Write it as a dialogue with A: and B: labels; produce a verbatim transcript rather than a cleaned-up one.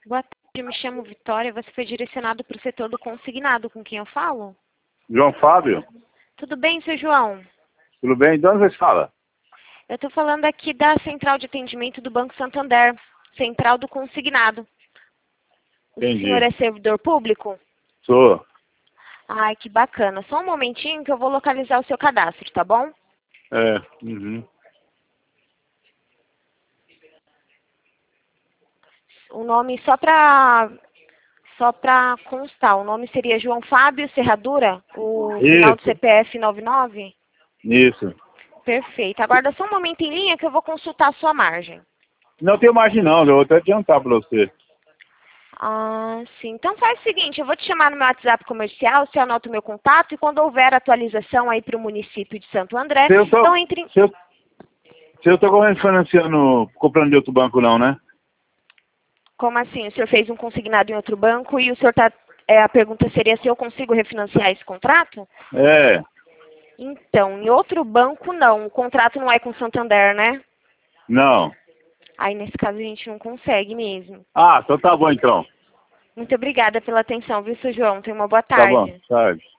A: Boa tarde, eu me chamo Vitória. Você foi direcionado para o setor do consignado. Com quem eu falo?
B: João Fábio,
A: Tudo bem, seu João?
B: tudo bem? De onde você fala?
A: Eu estou falando aqui da Central de Atendimento do Banco Santander. Central do Consignado. O
B: Entendi.
A: senhor é servidor público?
B: Sou.
A: Ai, que bacana. Só um momentinho que eu vou localizar o seu cadastro, tá bom?
B: É. Uhum.
A: O nome, só para só para constar, o nome seria João Fábio Serradura? O final do
B: Isso.
A: C P F nove nove?
B: Isso.
A: Perfeito. Aguarda só um momento em linha que eu vou consultar a sua margem.
B: Não tenho margem não, eu vou até adiantar para você.
A: Ah, sim. Então faz o seguinte, eu vou te chamar no meu WhatsApp comercial, você anota o meu contato e quando houver atualização aí para o município de Santo André,
B: Se eu tô,
A: então entre em...
B: se eu, se eu tô correndo financiando, comprando de outro banco não, né?
A: Como assim? O senhor fez um consignado em outro banco e o senhor tá... É, a pergunta seria se eu consigo refinanciar esse contrato?
B: É.
A: Então, em outro banco não. O contrato não é com o Santander, né?
B: Não.
A: Aí nesse caso a gente não consegue mesmo.
B: Ah, então tá bom então.
A: Muito obrigada pela atenção, viu, seu João? Tenha uma boa
B: Tá bom,
A: tarde.
B: tarde.